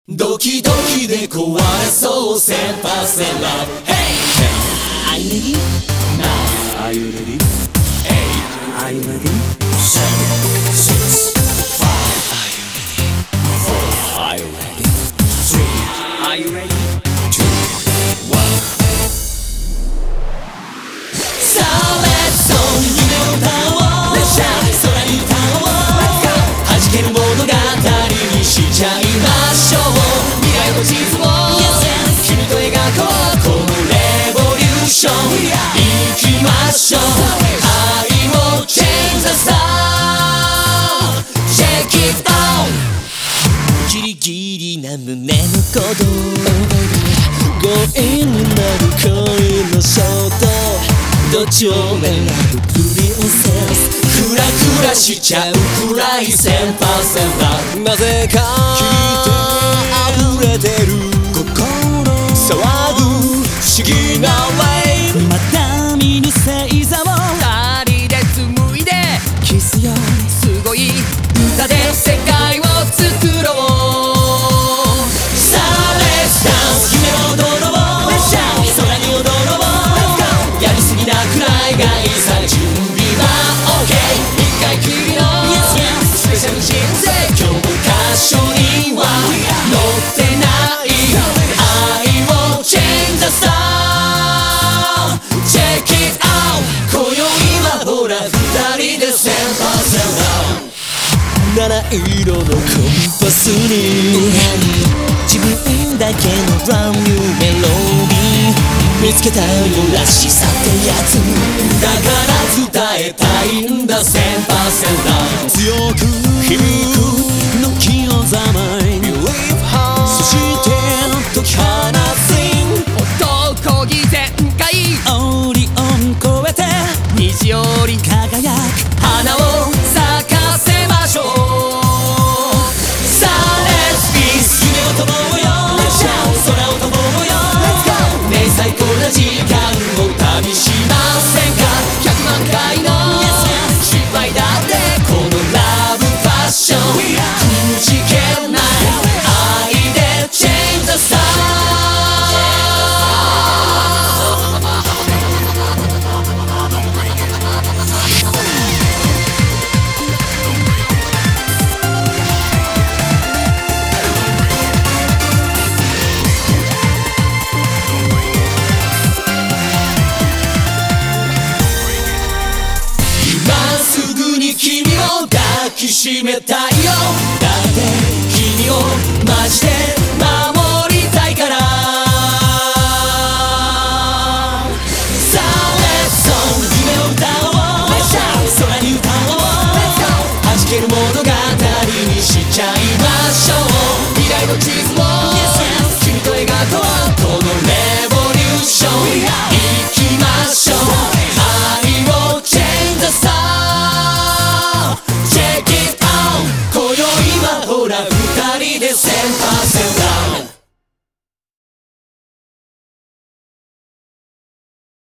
ドキドキで壊れそう1000% love Hey! Are you ready? Now Are you ready? 8 Are you ready? 7 6 5 Are you ready? 4 Are you ready? 3 Are you ready? 2 1さあ Let's go 夢を歌おう Let's shout 空に歌おう Let's go 弾ける物語にしちゃいましょう未来の地図を君と描こうこのレボリューション行きましょう愛を Change the sound Check it out ギリギリな胸の鼓動強引になる恋の衝動どっちを選ぶプリンセスクラクラしちゃうくらい 1000% なぜか溢れてる心騒ぐ不思議な Wave まだ見ぬ星座を二人で紡いでキスよすごい歌で世界を作ろうさあ Let's dance 夢を踊ろう Let's shout 空に踊ろう Let's go やりすぎなくらいがいいさ準備は OK 一回きりの Yes yes スペシャル人生教科書には載ってない愛を Change the sound Check it out 今宵はほら二人で 1000% 七色のコンパスに自分だけの brand new メロディー見つけたよらしさってやつだから伝えたいんだ 1000% 強く響くの気をざまい